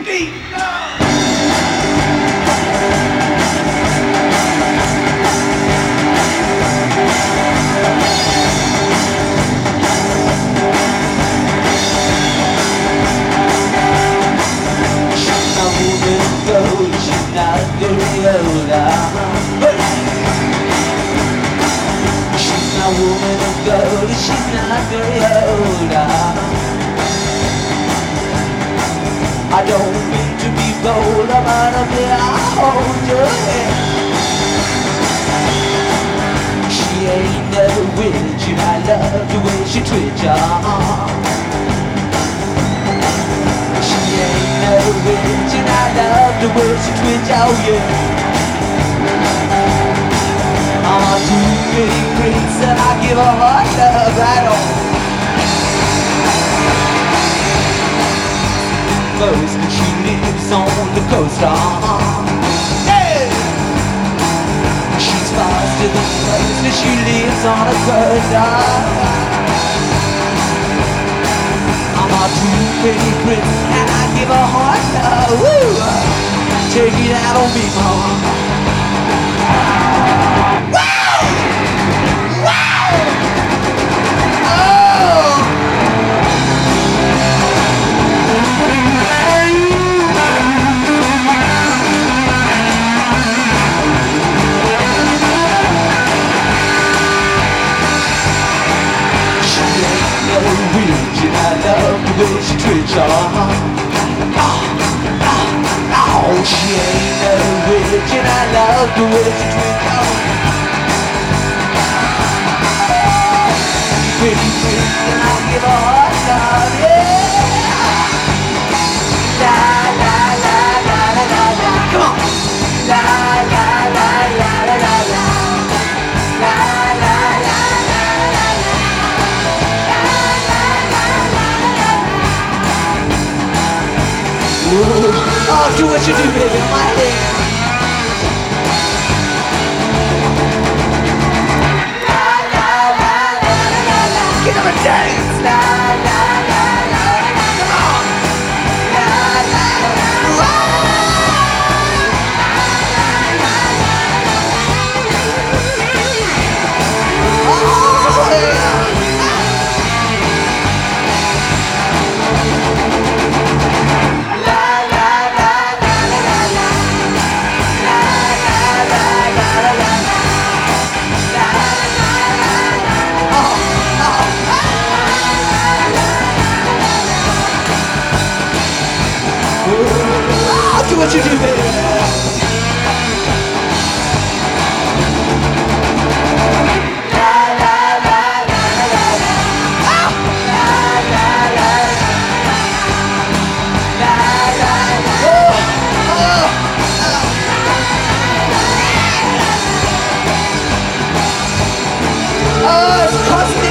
beat. She's not moving gold, she's not very old. She's not woman of gold, she's not very old. I don't mean to be bold, I'm out of here, I'll hold your hand. She ain't no witch, and I love the way she twitch, She ain't no witch, and I love the way she twitch, oh yeah. I'm on too many drinks and I give her hard love right on. Most she lives on the coast, hey! She's faster than most and she lives on the coast, I'm on too many drinks and I give her hard love, woo! Take it out on me, mama. I love the way she twitch, oh, she ain't no witch, and I love the way she twitch, pretty pretty, and I give her hard love, yeah. La la la la la la la, come on. La la la la la la la, la la la la la la. Oh, do what you do, baby, on my head. La la la la la la. Get up and dance. La la la la la. Come on. La la la. Oh yeah. Do what you do, baby. La la la la la la. Oh. La la la la la la. Oh. Oh, it's costing